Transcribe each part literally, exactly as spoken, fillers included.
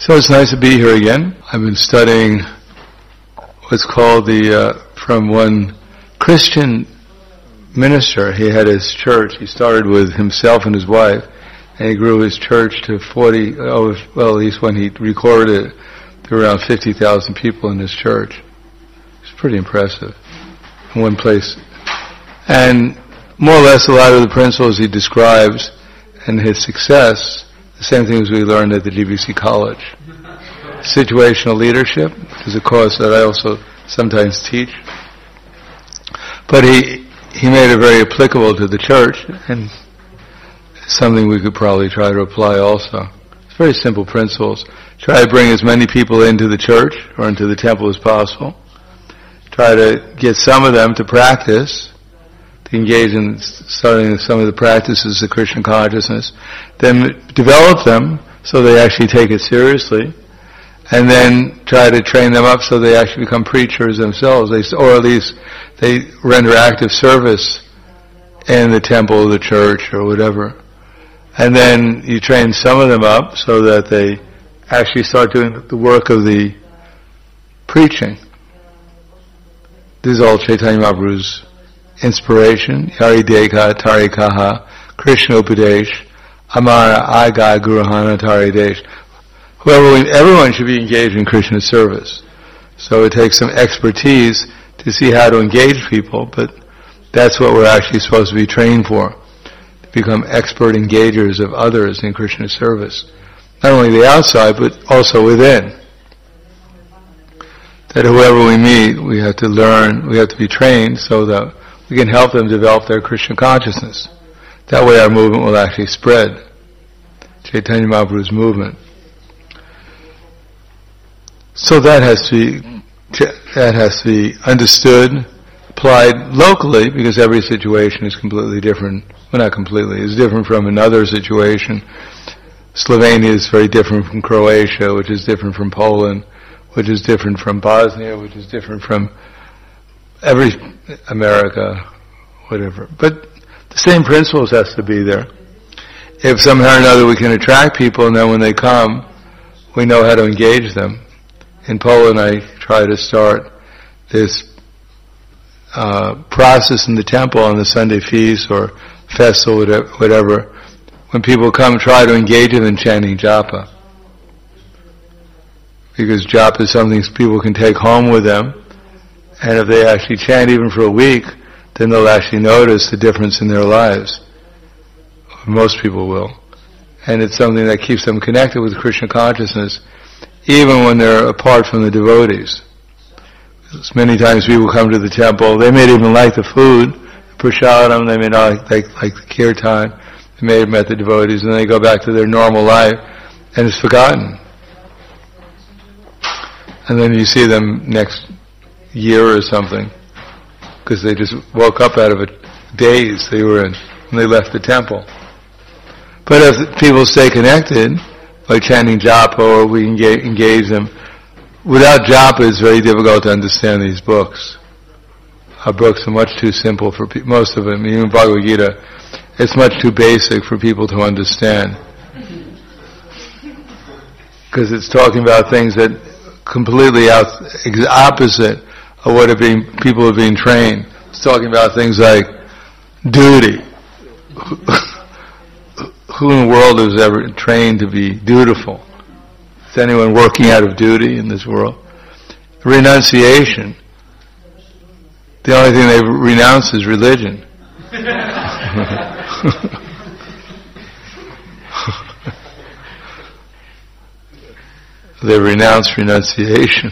So it's nice to be here again. I've been studying what's called the, uh, from one Christian minister. He had his church. He started with himself and his wife, and he grew his church to forty, oh, well, at least when he recorded it, there were around fifty thousand people in his church. It's pretty impressive in one place. And more or less a lot of the principles he describes and his success, the same things we learned at the G B C College. Situational leadership, which is a course that I also sometimes teach. But he he made it very applicable to the church, and something we could probably try to apply also. It's very simple principles. Try to bring as many people into the church or into the temple as possible. Try to get some of them to practice, to engage in studying some of the practices of Krishna consciousness, then develop them so they actually take it seriously, and then try to train them up so they actually become preachers themselves, they, or at least they render active service in the temple or the church or whatever. And then you train some of them up so that they actually start doing the work of the preaching. This is all Chaitanya Mahaprabhu's inspiration. Yari Deka Tari Kaha Krishna Upadesh Amara Aga Guruhana Tari Desh. Whoever, we, everyone should be engaged in Krishna service. So it takes some expertise to see how to engage people, but that's what we're actually supposed to be trained for. To become expert engagers of others in Krishna service. Not only the outside, but also within. That whoever we meet, we have to learn, we have to be trained so that we can help them develop their Krishna consciousness. That way our movement will actually spread. Chaitanya Mahaprabhu's movement. So that has to be, that has to be understood, applied locally, because every situation is completely different. Well, not completely, it's different from another situation. Slovenia is very different from Croatia, which is different from Poland, which is different from Bosnia, which is different from every America, whatever. But the same principles has to be there. If somehow or another we can attract people, and then when they come, we know how to engage them. In Poland, I try to start this uh, process in the temple on the Sunday feast or festival, whatever. When people come, try to engage them in chanting japa. Because japa is something people can take home with them, and if they actually chant even for a week, then they'll actually notice the difference in their lives. Most people will. And it's something that keeps them connected with Krishna consciousness, even when they're apart from the devotees. Because many times people come to the temple, they may even like the food, the prasadam, they may not like, like, like the kirtan, they may have met the devotees, and then they go back to their normal life, and it's forgotten. And then you see them next year or something, because they just woke up out of a daze they were in when they left the temple. But if people stay connected by chanting japa, or we engage, engage them, without japa it's very difficult to understand these books. Our books are much too simple for pe- most of them. Even Bhagavad Gita, it's much too basic for people to understand. Because it's talking about things that completely out, opposite of what are being, people are being trained. It's talking about things like duty. Who in the world is ever trained to be dutiful? Is anyone working out of duty in this world? Renunciation. The only thing they renounce is religion. They renounce renunciation.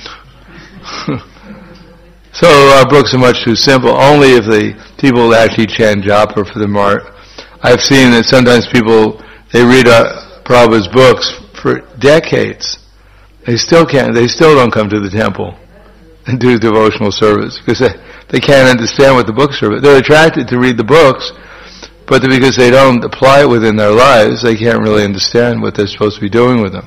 So our books are much too simple. Only if the people actually chant japa for the mark. I've seen that sometimes people, they read uh, Prabhupada's books for decades. They still can't, they still don't come to the temple and do devotional service because they, they can't understand what the books are. They're attracted to read the books, but because they don't apply it within their lives, they can't really understand what they're supposed to be doing with them.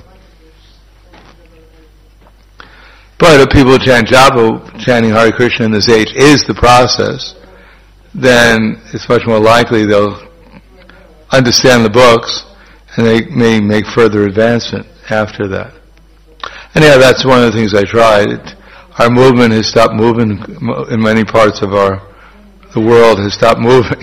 But if people chant japa, chanting Hare Krishna in this age is the process, then it's much more likely they'll understand the books, and they may make further advancement after that. Anyhow, that's one of the things I tried. It, our movement has stopped moving in many parts of our, the world has stopped moving.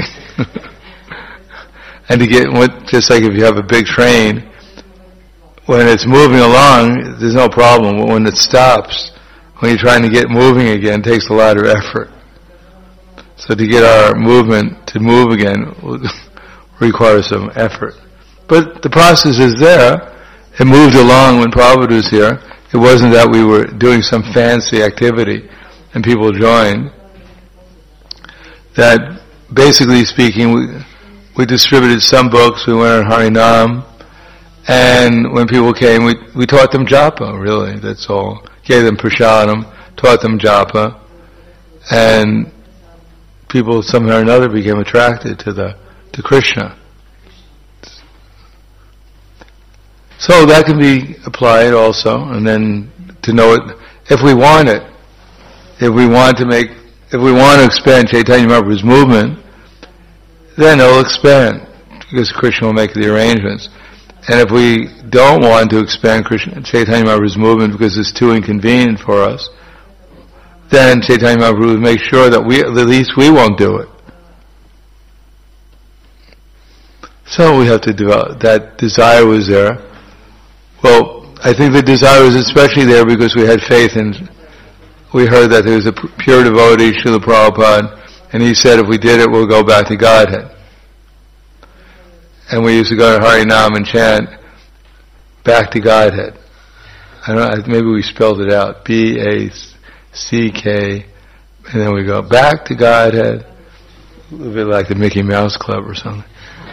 And to get, just like if you have a big train, when it's moving along, there's no problem. But when it stops, when you're trying to get moving again, it takes a lot of effort. So to get our movement to move again requires some effort. But the process is there. It moved along when Prabhupada was here. It wasn't that we were doing some fancy activity and people joined. That, basically speaking, we, we distributed some books, we went on Harinam, and when people came, we, we taught them japa, really, that's all. Gave them prasadam, taught them japa, and people somehow or another became attracted to the, to Krishna. So that can be applied also, and then to know it, if we want it, if we want to make, if we want to expand Chaitanya Mahaprabhu's movement, then it'll expand, because Krishna will make the arrangements. And if we don't want to expand Krishna, Chaitanya Mahaprabhu's movement because it's too inconvenient for us, then Chaitanya Mahaprabhu will make sure that we, at least we won't do it. So we have to develop, that desire was there. Well, I think the desire was especially there because we had faith in, we heard that there was a pure devotee, Srila Prabhupada, and he said if we did it, we'll go back to Godhead. And we used to go to Harinam and chant, back to Godhead. I don't know, maybe we spelled it out, B A C K, and then we go, back to Godhead, a little bit like the Mickey Mouse Club or something.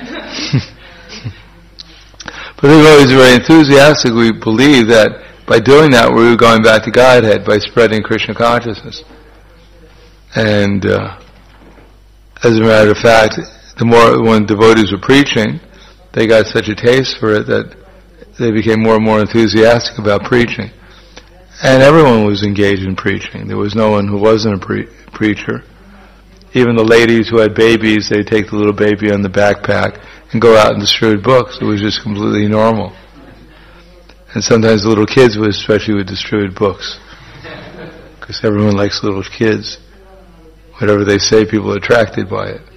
But we were always very enthusiastic. We believed that by doing that we were going back to Godhead, by spreading Krishna consciousness. And uh, as a matter of fact, the more, when devotees were preaching, they got such a taste for it that they became more and more enthusiastic about preaching. And everyone was engaged in preaching. There was no one who wasn't a pre- preacher. Even the ladies who had babies, they'd take the little baby on the backpack and go out and distribute books. It was just completely normal. And sometimes the little kids would, especially would distribute books. Because everyone likes little kids. Whatever they say, people are attracted by it.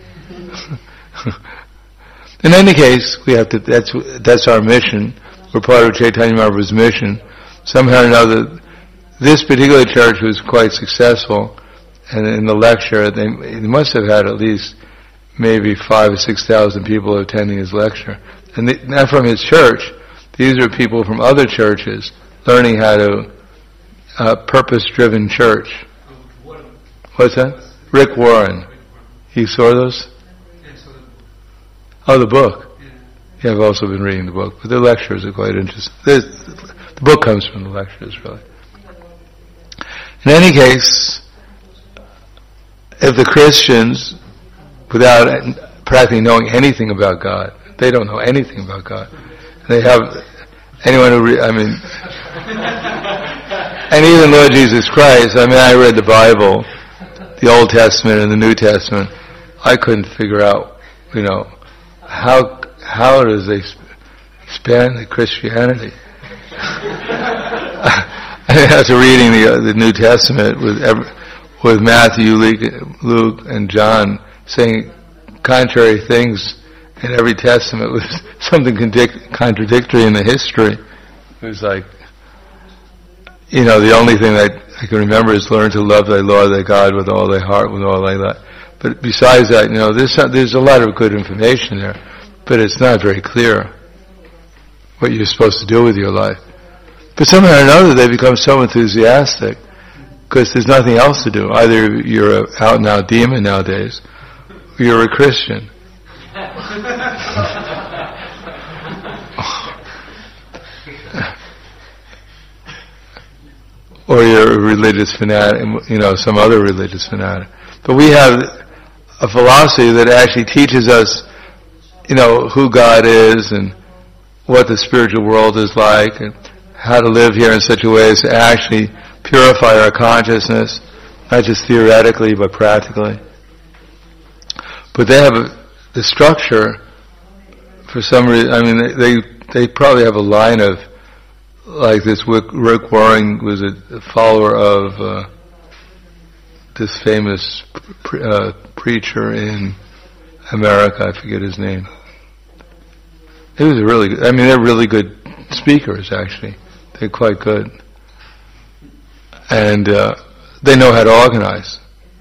In any case, we have to, that's, that's our mission. We're part of Chaitanya Mahaprabhu's mission. Somehow or another, this particular church was quite successful, and in the lecture, they, they must have had at least maybe five or six thousand people attending his lecture. And they, not from his church, these are people from other churches learning how to, uh, purpose-driven church. What's that? Rick Warren. You saw those? Oh, the book. Yeah, I've also been reading the book, but the lectures are quite interesting. There's, the book comes from the lectures, really. In any case, if the Christians, without practically knowing anything about God, they don't know anything about God. They have anyone who, re, I mean, and even Lord Jesus Christ. I mean, I read the Bible, the Old Testament and the New Testament. I couldn't figure out, you know, how how does they expand the Christianity? After reading the uh, the New Testament with every, with Matthew, Luke, and John saying contrary things in every testament, with something condic- contradictory in the history, it was like, you know, the only thing that I can remember is learn to love thy Lord thy God with all thy heart, with all thy life. But besides that, you know, there's there's a lot of good information there, but it's not very clear what you're supposed to do with your life. But somehow or another, they become so enthusiastic because there's nothing else to do. Either you're an out-and-out demon nowadays, or you're a Christian. Or you're a religious fanatic, you know, some other religious fanatic. But we have a philosophy that actually teaches us, you know, who God is and what the spiritual world is like and how to live here in such a way as to actually purify our consciousness, not just theoretically but practically. But they have a, the structure, for some reason, I mean, they, they they probably have a line of like this Rick, Rick Warren was a follower of uh, this famous pre- uh, preacher in America. I forget his name. He was a really good, I mean, they're really good speakers, actually. They're quite good. And uh, they know how to organize.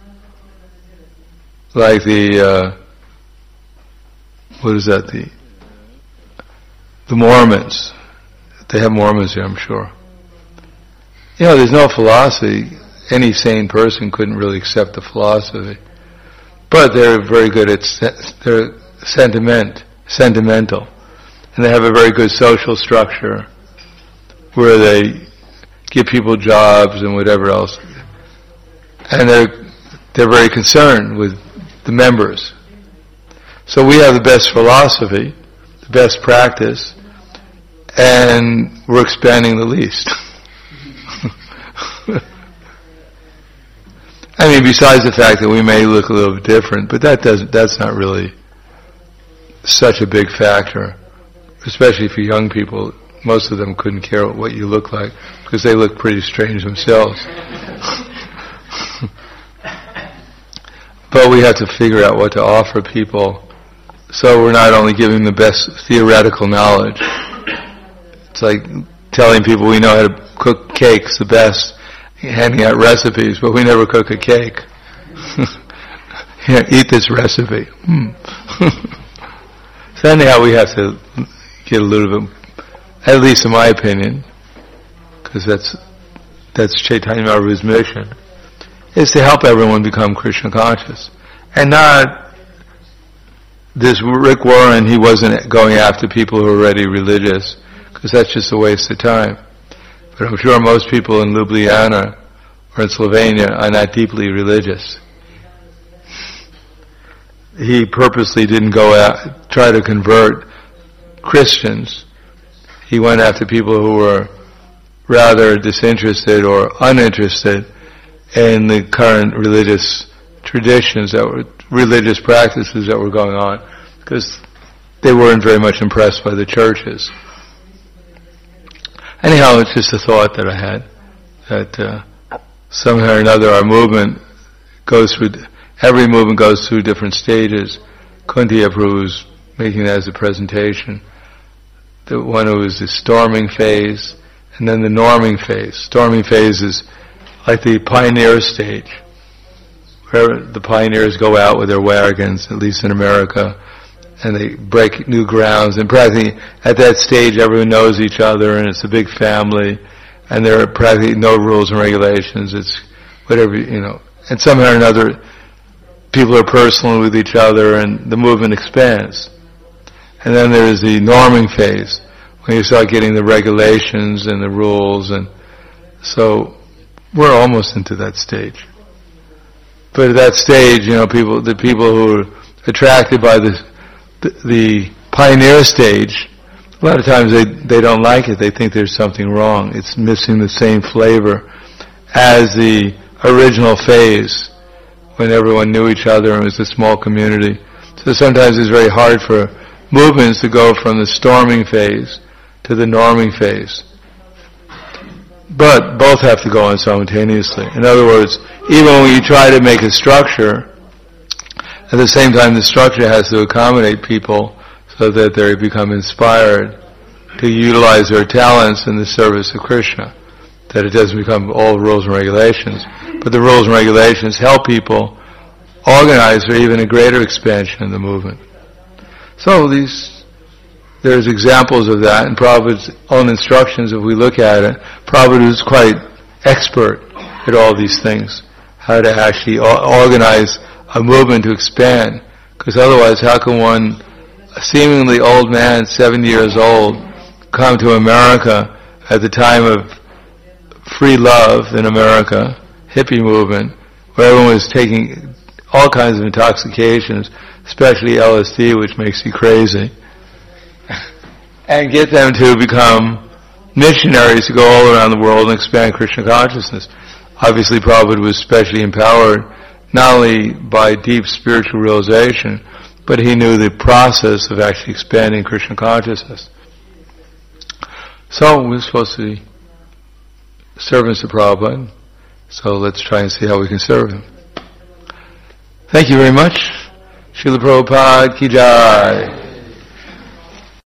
Like the, uh, what is that, the the Mormons. They have Mormons here, I'm sure. You know, there's no philosophy. Any sane person couldn't really accept the philosophy. But they're very good at, se- they're sentiment, sentimental. And they have a very good social structure where they give people jobs and whatever else. And they're, they're very concerned with the members. So we have the best philosophy, the best practice, and we're expanding the least. I mean, besides the fact that we may look a little bit different, but that doesn't, that's not really such a big factor, especially for young people. Most of them couldn't care what you look like because they look pretty strange themselves. But we have to figure out what to offer people, so we're not only giving the best theoretical knowledge. It's like telling people we know how to cook cakes the best, handing out recipes, but we never cook a cake. Here, eat this recipe. Hmm. So anyhow, we have to get a little bit, at least in my opinion, because that's that's Chaitanya Mahaprabhu's mission, is to help everyone become Krishna conscious. And not this Rick Warren, he wasn't going after people who are already religious, because that's just a waste of time. But I'm sure most people in Ljubljana or in Slovenia are not deeply religious. He purposely didn't go out, try to convert Christians. He went after people who were rather disinterested or uninterested in the current religious traditions that were, religious practices that were going on, because they weren't very much impressed by the churches. Anyhow, it's just a thought that I had, that uh, somehow or another our movement goes through, every movement goes through different stages. Kunti Prabhu was making that as a presentation. The one who was the storming phase, and then the norming phase. Storming phase is like the pioneer stage, where the pioneers go out with their wagons, at least in America, and they break new grounds. And practically at that stage, everyone knows each other, and it's a big family, and there are practically no rules and regulations. It's whatever, you know. And somehow or another, people are personal with each other, and the movement expands. And then there's the norming phase, when you start getting the regulations and the rules, and so we're almost into that stage. But at that stage, you know, people, the people who are attracted by the, the, the pioneer stage, a lot of times they, they don't like it. They think there's something wrong. It's missing the same flavor as the original phase, when everyone knew each other and it was a small community. So sometimes it's very hard for movements to go from the storming phase to the norming phase. But both have to go on simultaneously. In other words, even when you try to make a structure, at the same time the structure has to accommodate people so that they become inspired to utilize their talents in the service of Krishna. That it doesn't become all rules and regulations, but the rules and regulations help people organize for even a greater expansion of the movement. So these, there's examples of that, and Prabhupada's own instructions, if we look at it, Prabhupada is quite expert at all these things, how to actually organize a movement to expand, because otherwise how can one, a seemingly old man, seventy years old, come to America at the time of free love in America, hippie movement, where everyone was taking all kinds of intoxications, especially L S D, which makes you crazy, and get them to become missionaries to go all around the world and expand Krishna consciousness. Obviously, Prabhupada was specially empowered not only by deep spiritual realization, but he knew the process of actually expanding Krishna consciousness. So we're supposed to be servants of Prabhupada, so let's try and see how we can serve him. Thank you very much. Srila Prabhupada ki jai.